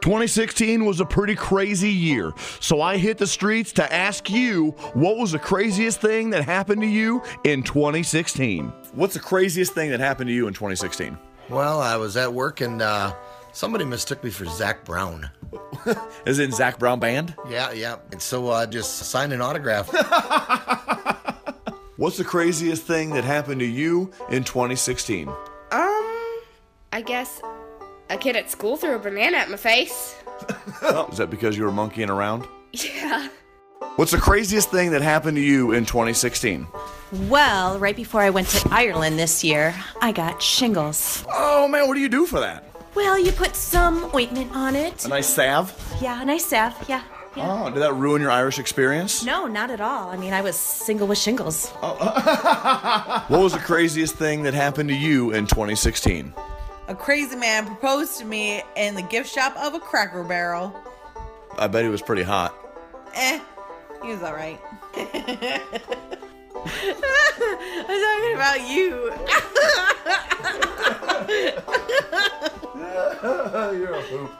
2016 was a pretty crazy year, so I hit the streets to ask you, what was the craziest thing that happened to you in 2016? What's the craziest thing that happened to you in 2016? Well, I was at work and somebody mistook me for Zach Brown. Is it in Zach Brown Band? Yeah. And so I just signed an autograph. What's the craziest thing that happened to you in 2016? I guess a kid at school threw a banana at my face. Is that because you were monkeying around? Yeah. What's the craziest thing that happened to you in 2016? Well, right before I went to Ireland this year, I got shingles. Oh man, what do you do for that? Well, you put some ointment on it. A nice salve? Yeah, a nice salve, yeah. Oh, did that ruin your Irish experience? No, not at all. I mean, I was single with shingles. What was the craziest thing that happened to you in 2016? A crazy man proposed to me in the gift shop of a Cracker Barrel. I bet he was pretty hot. He was all right. I'm talking about you. You're a poop.